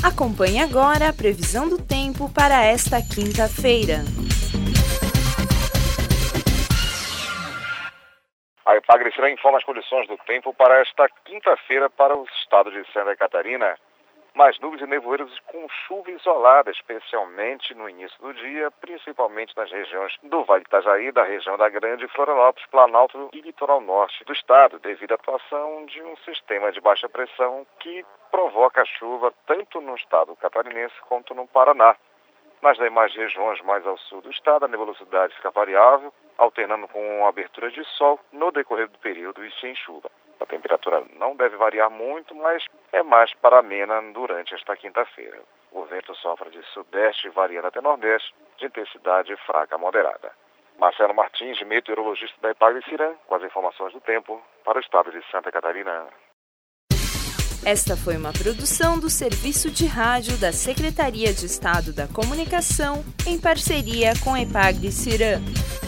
Acompanhe agora a previsão do tempo para esta quinta-feira. A Epagre-Ciran informa as condições do tempo para esta quinta-feira para o estado de Santa Catarina. Mais nuvens e nevoeiros com chuva isolada, especialmente no início do dia, principalmente nas regiões do Vale do Itajaí, da região da Grande Florianópolis, Planalto e litoral norte do estado, devido à atuação de um sistema de baixa pressão que provoca chuva tanto no estado catarinense quanto no Paraná. Nas demais regiões mais ao sul do estado, a nebulosidade fica variável, alternando com abertura de sol no decorrer do período e sem chuva. A temperatura não deve variar muito, mas é mais para amena durante esta quinta-feira. O vento sopra de sudeste, variando até nordeste, de intensidade fraca a moderada. Marcelo Martins, meteorologista da Epagre-Ciran, com as informações do tempo para o estado de Santa Catarina. Esta foi uma produção do Serviço de Rádio da Secretaria de Estado da Comunicação, em parceria com a Epagre-Ciran.